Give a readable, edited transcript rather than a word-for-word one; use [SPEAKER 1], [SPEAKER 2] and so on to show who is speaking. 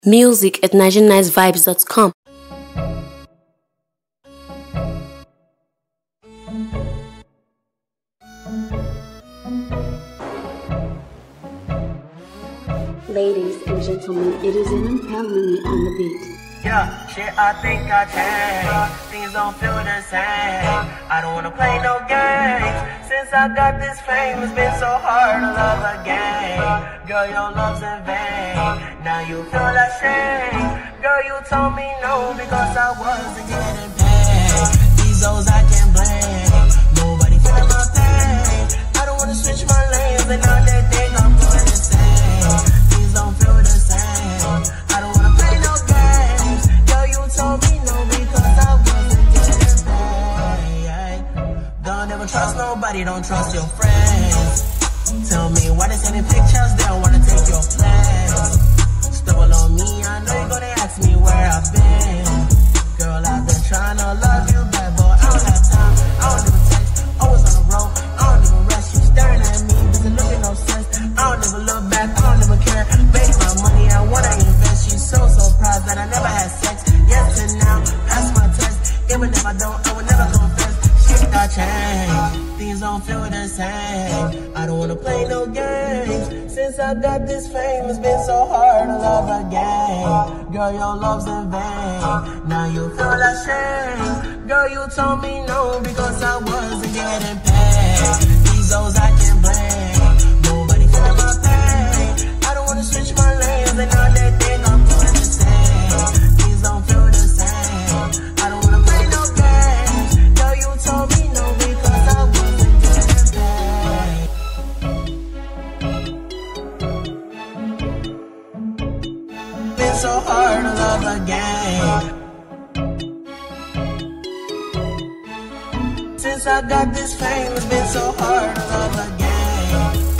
[SPEAKER 1] Music at nigerianicevibes.com. Ladies and gentlemen, it is an empowerment on the beat.
[SPEAKER 2] Yeah, shit, I think I changed. Things don't feel the same. I don't wanna play no games. Since I got this fame, it's been so hard to love again. Girl, your love's in vain. Now you feel ashamed. Girl, you told me no because I wasn't getting paid. These hoes I can't blame. Nobody feeling my pain. I don't wanna switch my lanes and now they think I'm doing the same. Things don't feel the same. I don't wanna play no games. Girl, you told me no because I wasn't getting paid. Don't ever trust nobody, don't trust your friends. Tell me why they sending pictures, they don't wanna take your plans. Stumble on me, I know you're gonna ask me where I've been. Girl, I've been trying to love you back, but I don't have time, I don't even text. Always on the road, I don't even rest. You staring at me, doesn't look at no sense. I don't even look back, I don't even care. Make my money, I wanna invest. She's so surprised that I never had sex. Yes and now, pass my test. Even if I don't, I would never confess. Shit got changed, things don't feel the same. I don't wanna play no games. Since I got this fame, it's been so hard to love again. Girl, your love's in vain. Now you feel ashamed. Girl, you told me no because I wasn't getting paid. These hoes I can't blame. Nobody feeling my pain. I don't wanna switch my lanes and now they think I'm doing the same. Things don't feel the same. I don't wanna play no games. Girl, you told me no because I wasn't getting paid. Been so hard to love again. Since I got this fame, it's been so hard to love again.